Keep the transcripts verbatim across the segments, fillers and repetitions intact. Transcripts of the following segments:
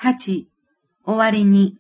はち、終わりに。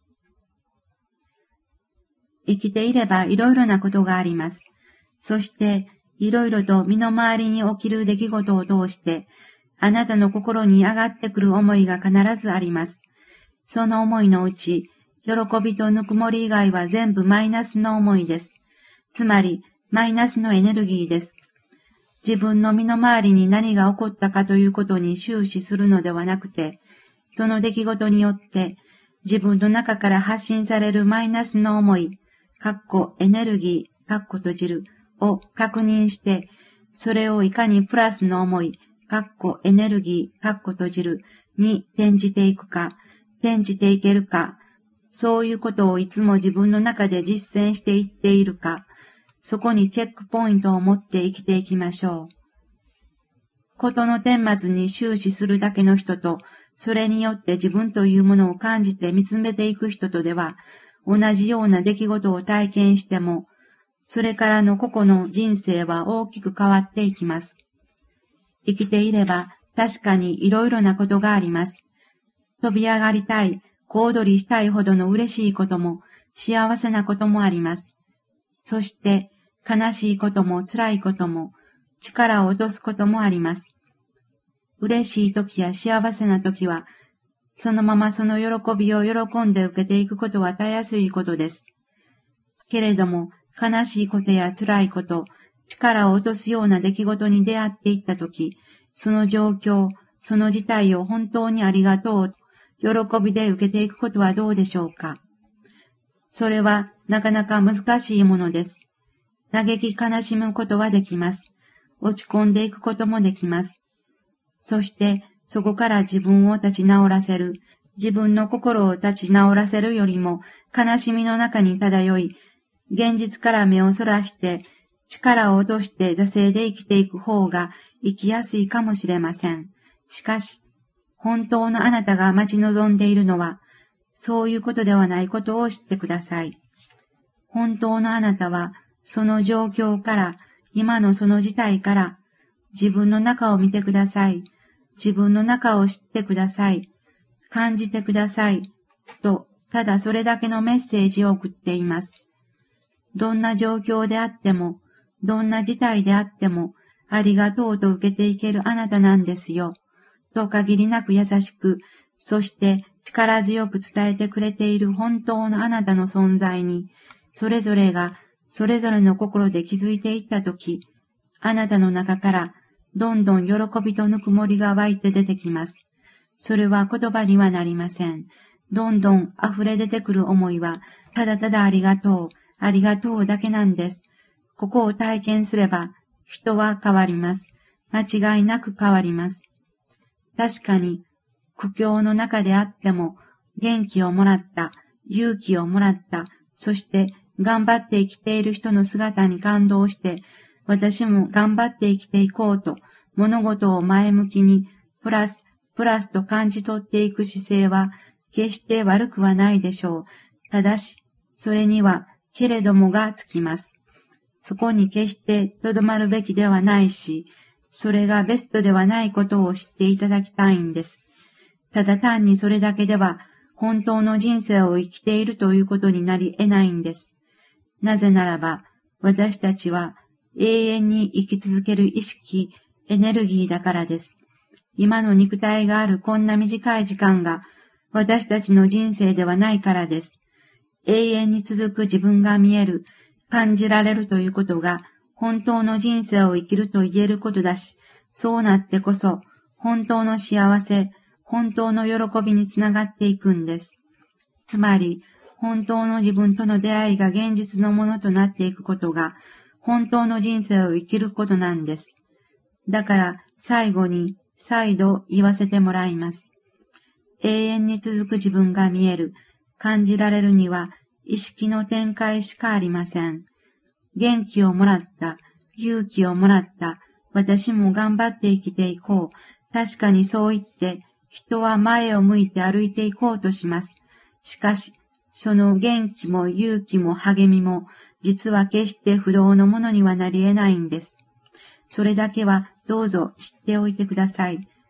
生きていればいろいろなことがあります。そして、いろいろと身の回りに起きる出来事を通して、あなたの心に上がってくる思いが必ずあります。その思いのうち、喜びとぬくもり以外は全部マイナスの思いです。つまり、マイナスのエネルギーです。自分の身の回りに何が起こったかということに終始するのではなくて、その出来事によって自分の中から発信されるマイナスの思い、かっこエネルギー、かっこ閉じるを確認して、それをいかにプラスの思い、かっこエネルギー、かっこ閉じるに転じていくか、転じていけるか、そういうことをいつも自分の中で実践していっているか、そこにチェックポイントを持って生きていきましょう。ことの顛末に終始するだけの人と、それによって自分というものを感じて見つめていく人とでは、同じような出来事を体験しても、それからの個々の人生は大きく変わっていきます。生きていれば確かにいろいろなことがあります。飛び上がりたい、小躍りしたいほどの嬉しいことも、幸せなこともあります。そして、悲しいことも辛いことも、力を落とすこともあります。嬉しい時や幸せな時は、そのままその喜びを喜んで受けていくことはたやすいことです。けれども、悲しいことや辛いこと、力を落とすような出来事に出会っていった時、その状況、その事態を本当にありがとう、喜びで受けていくことはどうでしょうか。それはなかなか難しいものです。嘆き悲しむことはできます。落ち込んでいくこともできます。そしてそこから自分を立ち直らせる、自分の心を立ち直らせるよりも悲しみの中に漂い、現実から目をそらして力を落として惰性で生きていく方が生きやすいかもしれません。しかし、本当のあなたが待ち望んでいるのは、そういうことではないことを知ってください。本当のあなたは、その状況から、今のその事態から、自分の中を見てください。自分の中を知ってください。感じてください。と、ただそれだけのメッセージを送っています。どんな状況であっても、どんな事態であっても、ありがとうと受けていけるあなたなんですよ。と限りなく優しく、そして力強く伝えてくれている本当のあなたの存在に、それぞれがそれぞれの心で気づいていったとき、あなたの中からどんどん喜びとぬくもりが湧いて出てきます。それは言葉にはなりません。どんどん溢れ出てくる思いは、ただただありがとう、ありがとうだけなんです。ここを体験すれば、人は変わります。間違いなく変わります。確かに、苦境の中であっても、元気をもらった、勇気をもらった、そして頑張って生きている人の姿に感動して、私も頑張って生きていこうと、物事を前向きに、プラス、プラスと感じ取っていく姿勢は、決して悪くはないでしょう。ただし、それには、けれどもがつきます。そこに決してとどまるべきではないし、それがベストではないことを知っていただきたいんです。ただ単にそれだけでは本当の人生を生きているということになり得ないんです。なぜならば、私たちは永遠に生き続ける意識、エネルギーだからです。今の肉体があるこんな短い時間が私たちの人生ではないからです。永遠に続く自分が見える、感じられるということが本当の人生を生きると言えることだし、そうなってこそ本当の幸せ、本当の喜びにつながっていくんです。つまり、本当の自分との出会いが現実のものとなっていくことが本当の人生を生きることなんです。だから最後に再度言わせてもらいます。永遠に続く自分が見える、感じられるには意識の展開しかありません。元気をもらった、勇気をもらった、私も頑張って生きていこう。確かにそう言って、人は前を向いて歩いていこうとします。しかし、その元気も勇気も励みも、実は決して不動のものにはなり得ないんです。それだけはどうぞ知っておいてください。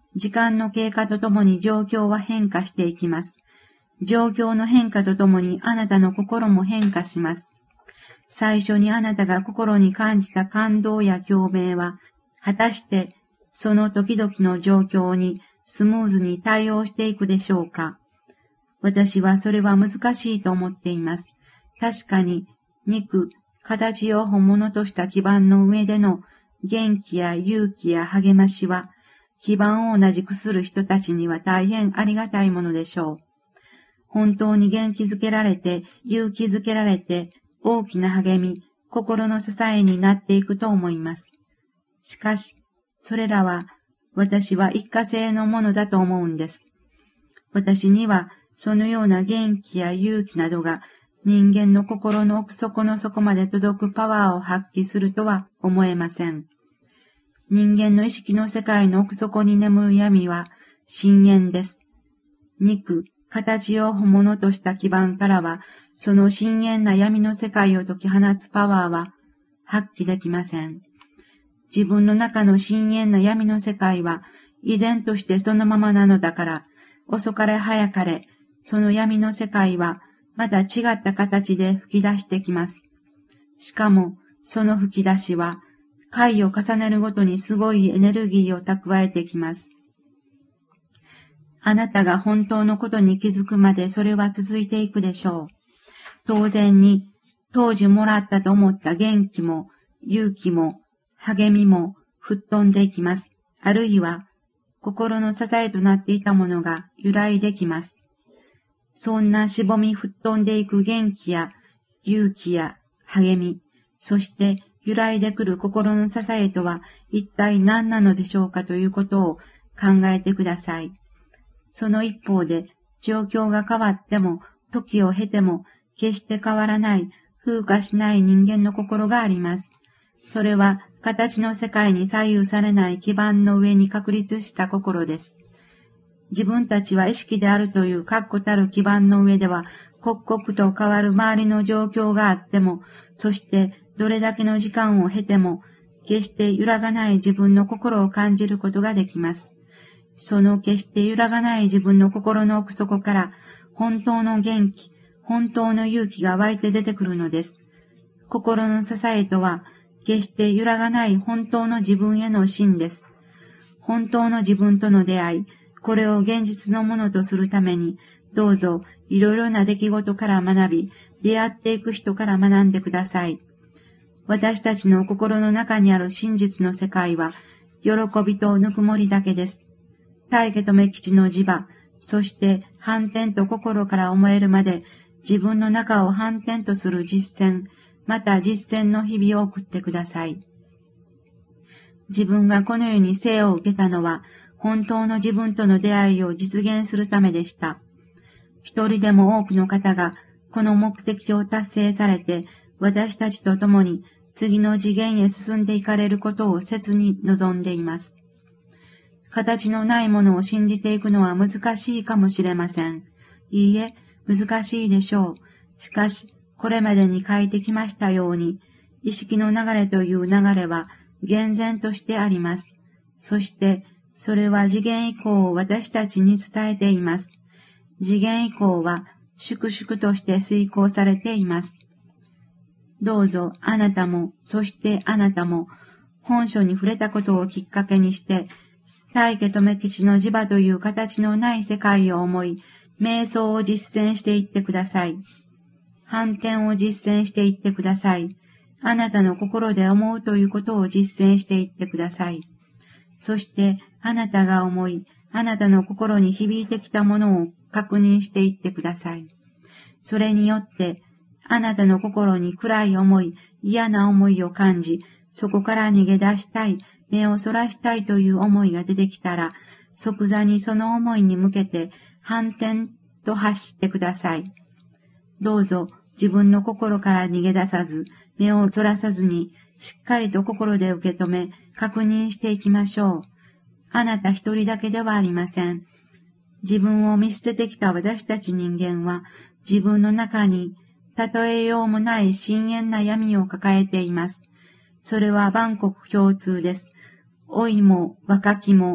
時間の経過とともに状況は変化していきます。状況の変化とともにあなたの心も変化します。最初にあなたが心に感じた感動や共鳴は、果たしてその時々の状況にスムーズに対応していくでしょうか。私はそれは難しいと思っています。確かに肉、形を本物とした基盤の上での元気や勇気や励ましは、基盤を同じくする人たちには大変ありがたいものでしょう。本当に元気づけられて、勇気づけられて、大きな励み、心の支えになっていくと思います。しかし、それらは、私は一過性のものだと思うんです。私には、そのような元気や勇気などが、人間の心の奥底の底まで届くパワーを発揮するとは思えません。人間の意識の世界の奥底に眠る闇は深淵です。肉、形を本物とした基盤からは、その深淵な闇の世界を解き放つパワーは発揮できません。自分の中の深淵な闇の世界は依然としてそのままなのだから、遅かれ早かれ、その闇の世界はまた違った形で吹き出してきます。しかも、その吹き出しは、回を重ねるごとにすごいエネルギーを蓄えてきます。あなたが本当のことに気づくまでそれは続いていくでしょう。当然に、当時もらったと思った元気も、勇気も、励みも吹っ飛んでいきます。あるいは、心の支えとなっていたものが揺らいできます。そんなしぼみ吹っ飛んでいく元気や勇気や励み、そして揺らいでくる心の支えとは一体何なのでしょうかということを考えてください。その一方で状況が変わっても時を経ても決して変わらない風化しない人間の心があります。それは形の世界に左右されない基盤の上に確立した心です。自分たちは意識であるという確固たる基盤の上では刻々と変わる周りの状況があっても、そしてどれだけの時間を経ても決して揺らがない自分の心を感じることができます。その決して揺らがない自分の心の奥底から本当の元気、本当の勇気が湧いて出てくるのです。心の支えとは決して揺らがない本当の自分への信です。本当の自分との出会い、これを現実のものとするために、どうぞいろいろな出来事から学び、出会っていく人から学んでください。私たちの心の中にある真実の世界は、喜びとぬくもりだけです。大家留吉の磁場、そして反転と心から思えるまで、自分の中を反転とする実践、また実践の日々を送ってください。自分がこの世に生を受けたのは、本当の自分との出会いを実現するためでした。一人でも多くの方がこの目的を達成されて、私たちと共に次の次元へ進んでいかれることを切に望んでいます。形のないものを信じていくのは難しいかもしれません。いいえ、難しいでしょう。しかし、これまでに書いてきましたように、意識の流れという流れは厳然としてあります。そして、それは次元以降を私たちに伝えています。次元以降は粛々として遂行されています。どうぞあなたも、そしてあなたも、本書に触れたことをきっかけにして、大家留吉の磁場という形のない世界を思い、瞑想を実践していってください。反転を実践していってください。あなたの心で思うということを実践していってください。そして、あなたが思い、あなたの心に響いてきたものを確認していってください。それによって、あなたの心に暗い思い、嫌な思いを感じ、そこから逃げ出したい、目をそらしたいという思いが出てきたら、即座にその思いに向けて反転と発してください。どうぞ自分の心から逃げ出さず、目をそらさずに、しっかりと心で受け止め、確認していきましょう。あなた一人だけではありません。自分を見捨ててきた私たち人間は、自分の中に、例えようもない深淵な闇を抱えています。それは万国共通です。老いも若きも、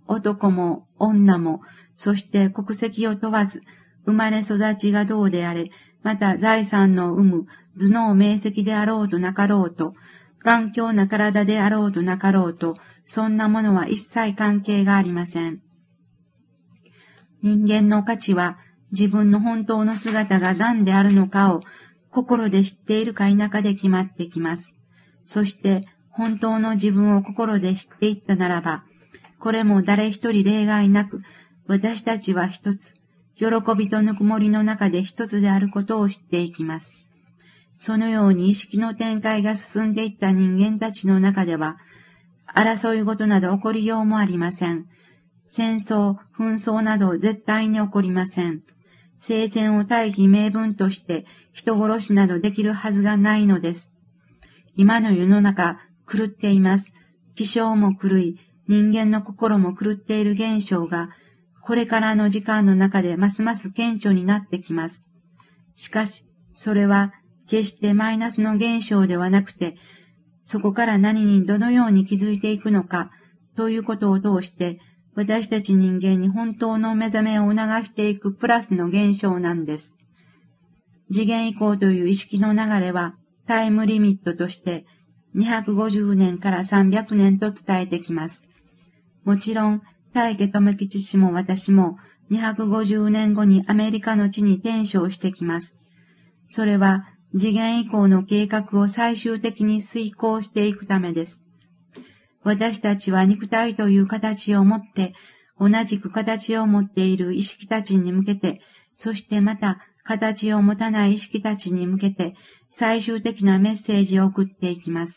男も女も、そして国籍を問わず、生まれ育ちがどうであれ、また財産の有無、頭脳明晰であろうとなかろうと、頑強な体であろうとなかろうと、そんなものは一切関係がありません。人間の価値は、自分の本当の姿が何であるのかを心で知っているか否かで決まってきます。そして、本当の自分を心で知っていったならば、これも誰一人例外なく、私たちは一つ、喜びとぬくもりの中で一つであることを知っていきます。そのように意識の展開が進んでいった人間たちの中では、争い事など起こりようもありません。戦争、紛争など絶対に起こりません。聖戦を大義名分として人殺しなどできるはずがないのです。今の世の中、狂っています。気象も狂い、人間の心も狂っている現象が、これからの時間の中でますます顕著になってきます。しかし、それは決してマイナスの現象ではなくて、そこから何にどのように気づいていくのか、ということを通して、私たち人間に本当の目覚めを促していくプラスの現象なんです。次元移行という意識の流れは、タイムリミットとして、にひゃくごじゅうねんからさんびゃくねんと伝えてきます。もちろん、大家留吉氏も私もにひゃくごじゅうねんごにアメリカの地に転生してきます。それは次元移行の計画を最終的に遂行していくためです。私たちは肉体という形を持って、同じく形を持っている意識たちに向けて、そしてまた形を持たない意識たちに向けて、最終的なメッセージを送っていきます。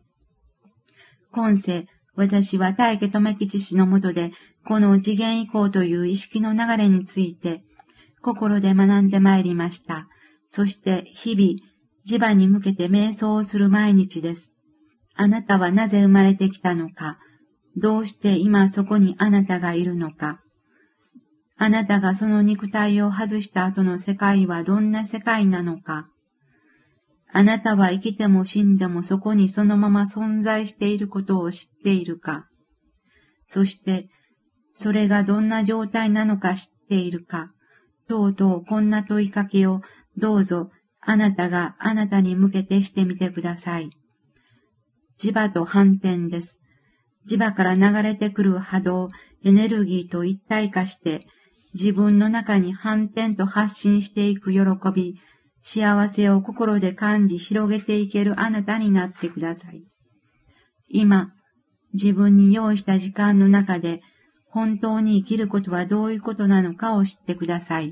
今世、私は大家留吉氏のもとで、この次元移行という意識の流れについて、心で学んでまいりました。そして日々、磁場に向けて瞑想をする毎日です。あなたはなぜ生まれてきたのか、どうして今そこにあなたがいるのか、あなたがその肉体を外した後の世界はどんな世界なのか、あなたは生きても死んでもそこにそのまま存在していることを知っているか、そして、それがどんな状態なのか知っているか、とうとうこんな問いかけをどうぞあなたがあなたに向けてしてみてください。磁場と反転です。磁場から流れてくる波動、エネルギーと一体化して、自分の中に反転と発信していく喜び、幸せを心で感じ広げていけるあなたになってください。今、自分に用意した時間の中で、本当に生きることはどういうことなのかを知ってください。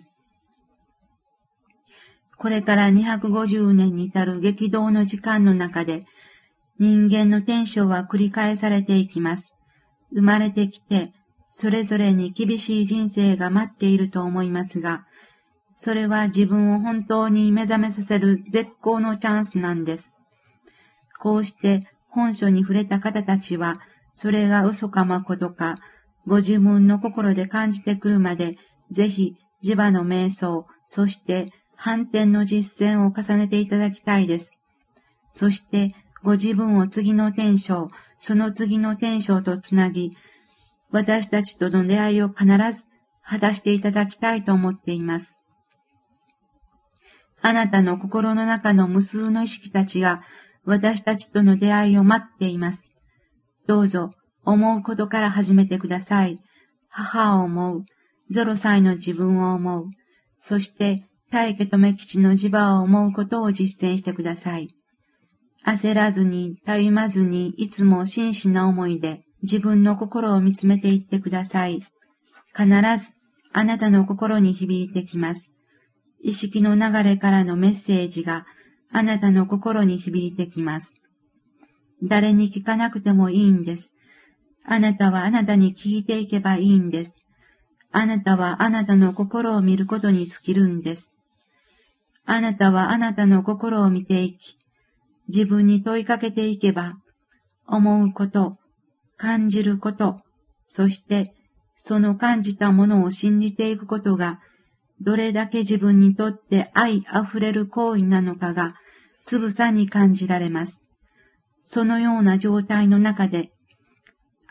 これからにひゃくごじゅうねんに至る激動の時間の中で、人間の転生は繰り返されていきます。生まれてきて、それぞれに厳しい人生が待っていると思いますが、それは自分を本当に目覚めさせる絶好のチャンスなんです。こうして本書に触れた方たちは、それが嘘か誠か、ご自分の心で感じてくるまで、ぜひ磁場の瞑想、そして反転の実践を重ねていただきたいです。そしてご自分を次の転生、その次の転生とつなぎ、私たちとの出会いを必ず果たしていただきたいと思っています。あなたの心の中の無数の意識たちが私たちとの出会いを待っています。どうぞ思うことから始めてください。母を思う。ゼロさいの自分を思う。そして大家留吉の磁場を思うことを実践してください。焦らずに、たゆまずに、いつも真摯な思いで自分の心を見つめていってください。必ずあなたの心に響いてきます。意識の流れからのメッセージがあなたの心に響いてきます。誰に聞かなくてもいいんです。あなたはあなたに聞いていけばいいんです。あなたはあなたの心を見ることに尽きるんです。あなたはあなたの心を見ていき、自分に問いかけていけば、思うこと、感じること、そしてその感じたものを信じていくことが、どれだけ自分にとって愛あふれる行為なのかが、つぶさに感じられます。そのような状態の中で、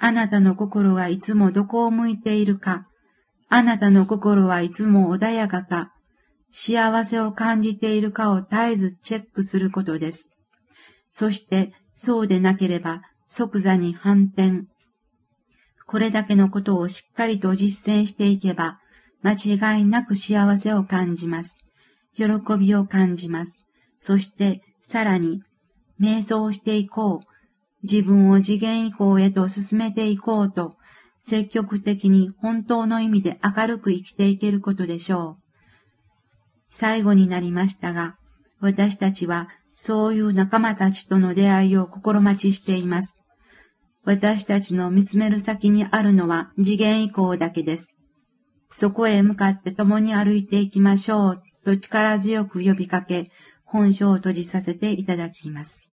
あなたの心がいつもどこを向いているか、あなたの心はいつも穏やかか、幸せを感じているかを絶えずチェックすることです。そして、そうでなければ即座に反転。これだけのことをしっかりと実践していけば、間違いなく幸せを感じます。喜びを感じます。そして、さらに、瞑想していこう。自分を次元以降へと進めていこうと、積極的に本当の意味で明るく生きていけることでしょう。最後になりましたが、私たちはそういう仲間たちとの出会いを心待ちしています。私たちの見つめる先にあるのは次元以降だけです。そこへ向かって共に歩いていきましょうと力強く呼びかけ、本書を閉じさせていただきます。